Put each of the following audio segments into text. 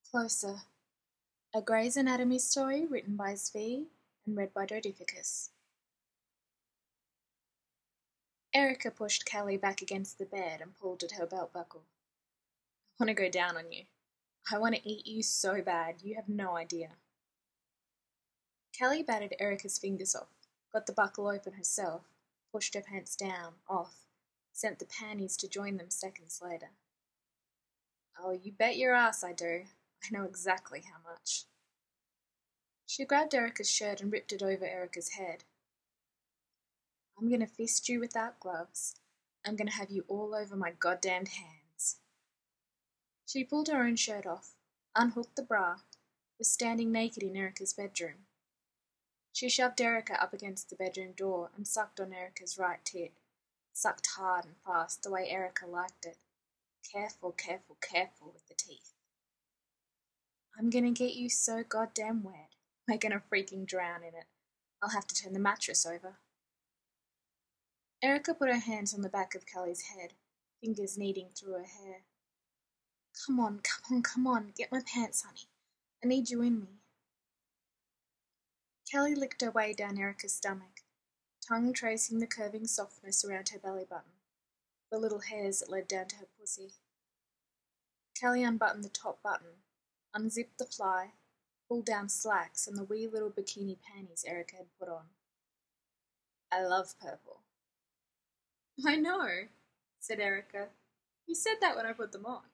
Closer. A Grey's Anatomy story written by Zvi and read by Dodificus. Erica pushed Kelly back against the bed and pulled at her belt buckle. I want to go down on you. I want to eat you so bad, you have no idea. Kelly batted Erica's fingers off, got the buckle open herself, pushed her pants down, off, sent the panties to join them seconds later. Oh, you bet your ass I do. I know exactly how much. She grabbed Erica's shirt and ripped it over Erica's head. I'm gonna fist you without gloves. I'm gonna have you all over my goddamned hands. She pulled her own shirt off, unhooked the bra, was standing naked in Erica's bedroom. She shoved Erica up against the bedroom door and sucked on Erica's right tit, sucked hard and fast the way Erica liked it. Careful, careful, careful with the teeth. I'm gonna get you so goddamn wet, we're gonna freaking drown in it. I'll have to turn the mattress over. Erica put her hands on the back of Kelly's head, fingers kneading through her hair. Come on, come on, come on, get my pants, honey. I need you in me. Kelly licked her way down Erica's stomach, tongue tracing the curving softness around her belly button, the little hairs that led down to her pussy. Kelly unbuttoned the top button, unzipped the fly, pulled down slacks and the wee little bikini panties Erica had put on. I love purple. I know, said Erica. You said that when I put them on.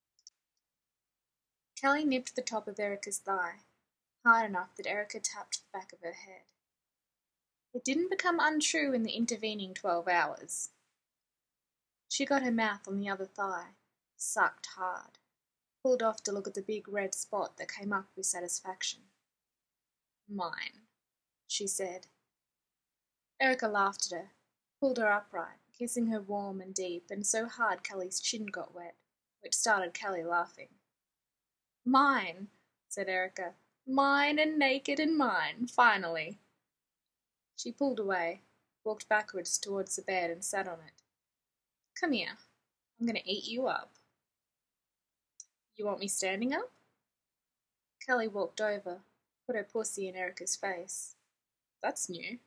Kelly nipped the top of Erica's thigh, hard enough that Erica tapped the back of her head. It didn't become untrue in the intervening 12 hours. She got her mouth on the other thigh, sucked hard, pulled off to look at the big red spot that came up with satisfaction. Mine, she said. Erica laughed at her, pulled her upright, kissing her warm and deep and so hard Kelly's chin got wet, which started Kelly laughing. Mine, said Erica. Mine and naked and mine, finally. She pulled away, walked backwards towards the bed and sat on it. Come here. I'm going to eat you up. You want me standing up? Kelly walked over, put her pussy in Erica's face. That's new.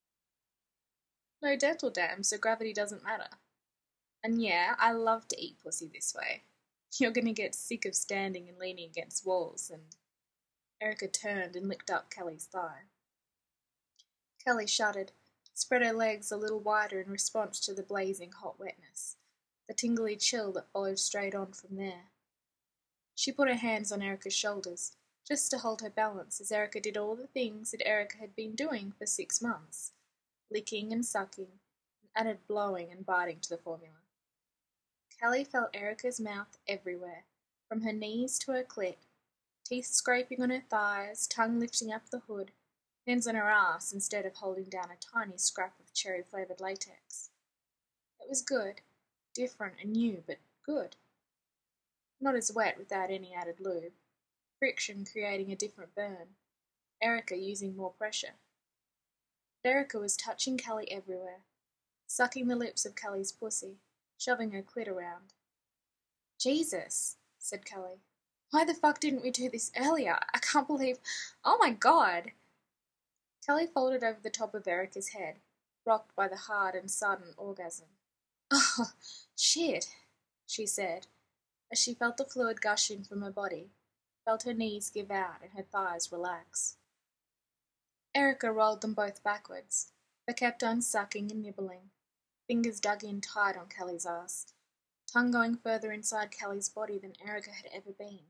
No dental dam, so gravity doesn't matter. And yeah, I love to eat pussy this way. You're going to get sick of standing and leaning against walls, and Erica turned and licked up Kelly's thigh. Kelly shuddered, spread her legs a little wider in response to the blazing hot wetness, the tingly chill that followed straight on from there. She put her hands on Erica's shoulders, just to hold her balance as Erica did all the things that Erica had been doing for 6 months, licking and sucking, and added blowing and biting to the formula. Kelly felt Erica's mouth everywhere, from her knees to her clit, teeth scraping on her thighs, tongue lifting up the hood, hands on her ass instead of holding down a tiny scrap of cherry-flavoured latex. It was good, different and new, but good. Not as wet without any added lube, friction creating a different burn, Erica using more pressure. Erica was touching Kelly everywhere, sucking the lips of Kelly's pussy, shoving her clit around. Jesus, said Kelly. Why the fuck didn't we do this earlier? I can't believe... Oh my god! Kelly folded over the top of Erica's head, rocked by the hard and sudden orgasm. Oh, shit, she said, as she felt the fluid gushing from her body, felt her knees give out and her thighs relax. Erica rolled them both backwards, but kept on sucking and nibbling, fingers dug in tight on Kelly's ass, tongue going further inside Kelly's body than Erica had ever been.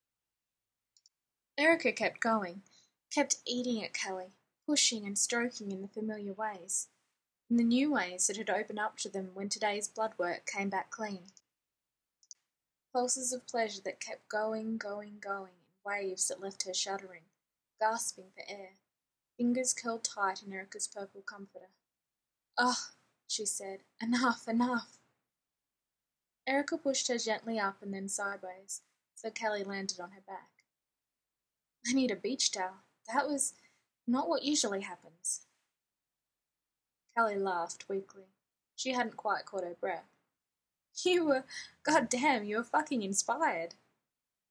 Erica kept going, kept eating at Kelly, pushing and stroking in the familiar ways, in the new ways that had opened up to them when today's blood work came back clean. Pulses of pleasure that kept going, going, going, in waves that left her shuddering, gasping for air, fingers curled tight in Erica's purple comforter. "Ugh," she said, "enough, enough." Erica pushed her gently up and then sideways, so Kelly landed on her back. I need a beach towel. That was not what usually happens. Kelly laughed weakly. She hadn't quite caught her breath. God damn, you were fucking inspired.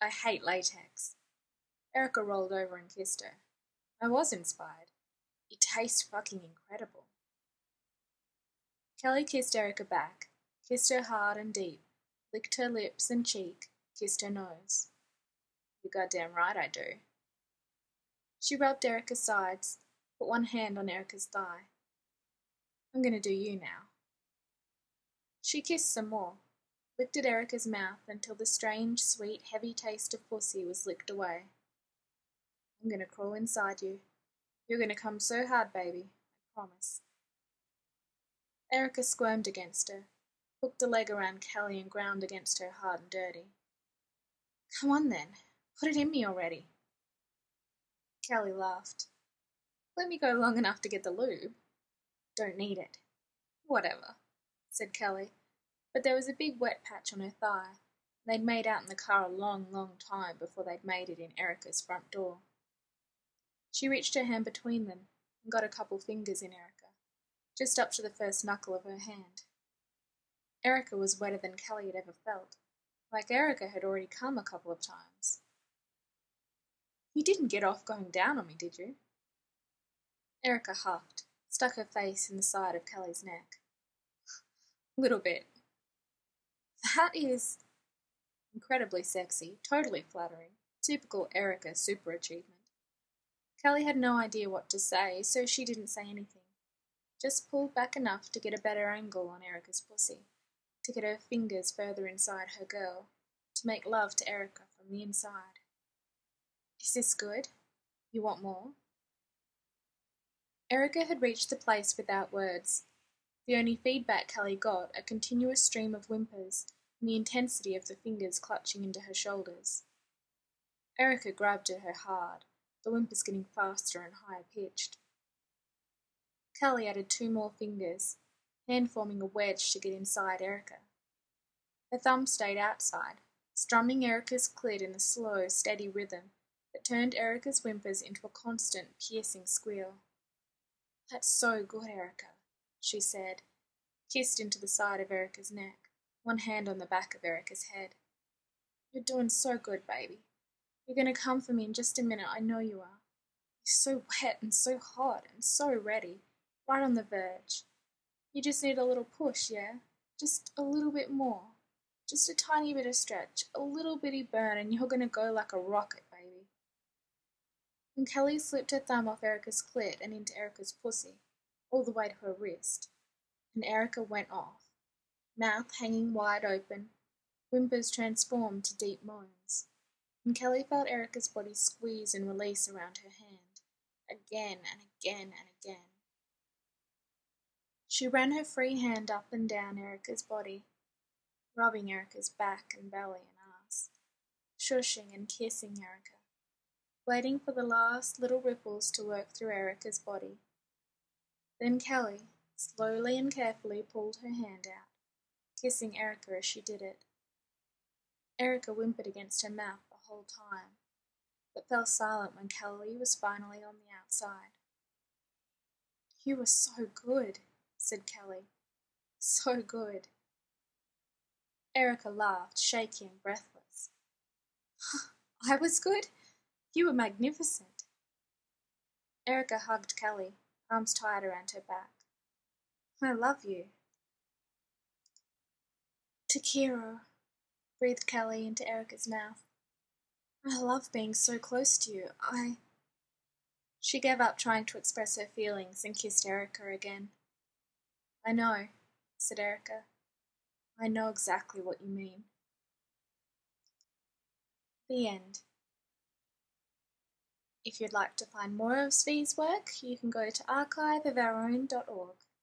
I hate latex. Erica rolled over and kissed her. I was inspired. It tastes fucking incredible. Kelly kissed Erica back, kissed her hard and deep, licked her lips and cheek, kissed her nose. You're goddamn right I do. She rubbed Erica's sides, put one hand on Erica's thigh. I'm gonna do you now. She kissed some more, licked at Erica's mouth until the strange, sweet, heavy taste of pussy was licked away. I'm gonna crawl inside you. You're gonna come so hard, baby. I promise. Erica squirmed against her, hooked a leg around Kelly and ground against her hard and dirty. Come on then, put it in me already. Kelly laughed. Let me go long enough to get the lube. Don't need it. Whatever, said Kelly, but there was a big wet patch on her thigh, and they'd made out in the car a long, long time before they'd made it in Erica's front door. She reached her hand between them and got a couple fingers in Erica, just up to the first knuckle of her hand. Erica was wetter than Kelly had ever felt, like Erica had already come a couple of times. You didn't get off going down on me, did you? Erica huffed, stuck her face in the side of Kelly's neck. Little bit. That is incredibly sexy, totally flattering, typical Erica super achievement. Kelly had no idea what to say, so she didn't say anything, just pulled back enough to get a better angle on Erica's pussy, to get her fingers further inside her girl, to make love to Erica from the inside. Is this good? You want more? Erica had reached the place without words. The only feedback Kelly got, a continuous stream of whimpers and the intensity of the fingers clutching into her shoulders. Erica grabbed at her hard, the whimpers getting faster and higher pitched. Kelly added 2 more fingers, hand forming a wedge to get inside Erica. Her thumb stayed outside, strumming Erica's clit in a slow, steady rhythm that turned Erica's whimpers into a constant, piercing squeal. That's so good, Erica, she said, kissed into the side of Erica's neck, one hand on the back of Erica's head. You're doing so good, baby. You're going to come for me in just a minute, I know you are. You're so wet and so hot and so ready, right on the verge. You just need a little push, yeah? Just a little bit more. Just a tiny bit of stretch, a little bitty burn, and you're going to go like a rocket, baby. And Kelly slipped her thumb off Erica's clit and into Erica's pussy, all the way to her wrist, and Erica went off, mouth hanging wide open, whimpers transformed to deep moans, and Kelly felt Erica's body squeeze and release around her hand, again and again and again. She ran her free hand up and down Erica's body, rubbing Erica's back and belly and ass, shushing and kissing Erica, waiting for the last little ripples to work through Erica's body. Then Kelly, slowly and carefully, pulled her hand out, kissing Erica as she did it. Erica whimpered against her mouth the whole time, but fell silent when Kelly was finally on the outside. You were so good, said Kelly. So good. Erica laughed, shaky and breathless. I was good? You were magnificent. Erica hugged Kelly, arms tied around her back. I love you. Takiro, breathed Kelly into Erica's mouth. I love being so close to you. She gave up trying to express her feelings and kissed Erica again. I know, said Erica. I know exactly what you mean. The end. If you'd like to find more of Svi's work, you can go to archiveofourown.org.